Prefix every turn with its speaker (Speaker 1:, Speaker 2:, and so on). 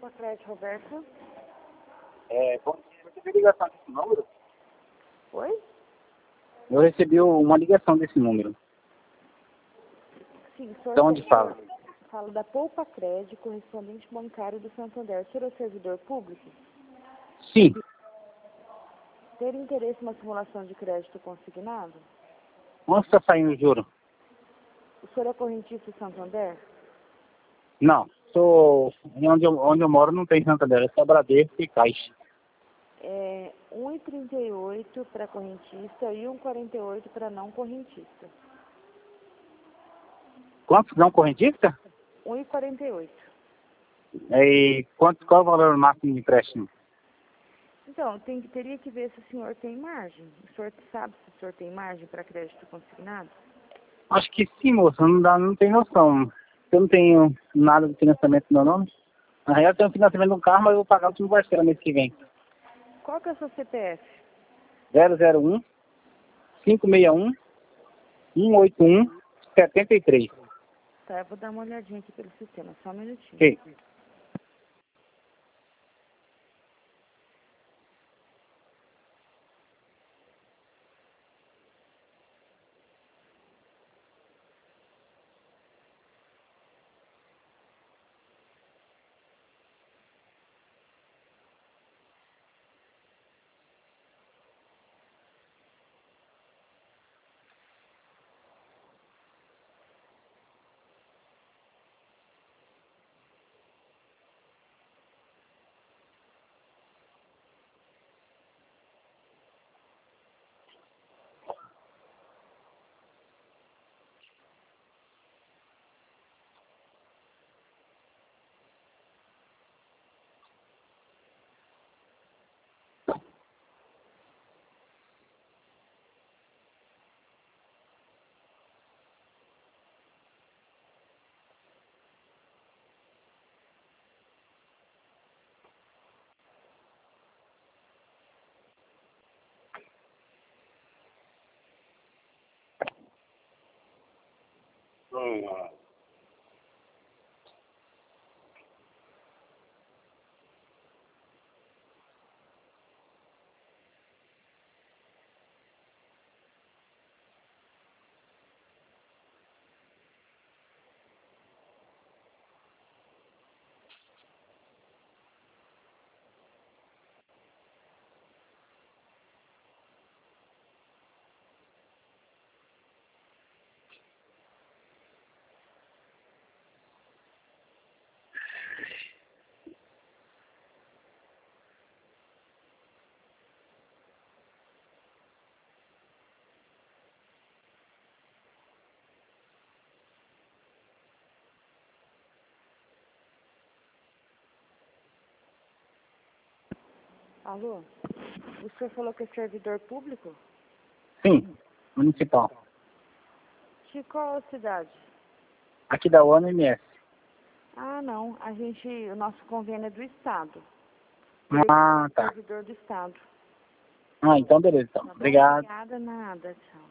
Speaker 1: Pacred, Roberto.
Speaker 2: Bom dia, eu recebi ligação desse número?
Speaker 1: Oi?
Speaker 2: Eu recebi uma ligação desse número.
Speaker 1: Sim, o senhor
Speaker 2: De onde fala?
Speaker 1: Falo da Poupa-Cred, correspondente bancário do Santander. O senhor é servidor público?
Speaker 2: Sim.
Speaker 1: Ter interesse em uma simulação de crédito consignado?
Speaker 2: Onde está saindo o juro?
Speaker 1: O senhor é correntista Santander?
Speaker 2: Não. Onde eu moro não tem Santander, é só Bradesco e Caixa.
Speaker 1: 1,38 para correntista e 1,48 para não correntista.
Speaker 2: Quantos não correntista?
Speaker 1: 1,48.
Speaker 2: E qual é o valor máximo de empréstimo?
Speaker 1: Então, teria que ver se o senhor tem margem. O senhor sabe se o senhor tem margem para crédito consignado?
Speaker 2: Acho que sim, moça. Não tem noção. Eu não tenho nada de financiamento no meu nome. Na real, eu tenho financiamento no carro, mas eu vou pagar o último parceiro mês que vem.
Speaker 1: Qual que é o seu CPF?
Speaker 2: 001 561 181 73.
Speaker 1: Tá, eu vou dar uma olhadinha aqui pelo sistema, só um minutinho.
Speaker 2: Ok.
Speaker 1: Alô? O senhor falou que é servidor público?
Speaker 2: Sim, municipal.
Speaker 1: De qual cidade?
Speaker 2: Aqui da ONMS.
Speaker 1: Ah, não. O nosso convênio é do Estado.
Speaker 2: Ah, tá.
Speaker 1: Servidor do Estado.
Speaker 2: Ah, então beleza. Então.
Speaker 1: Tá bom?
Speaker 2: Obrigado.
Speaker 1: Obrigada, nada. Tchau.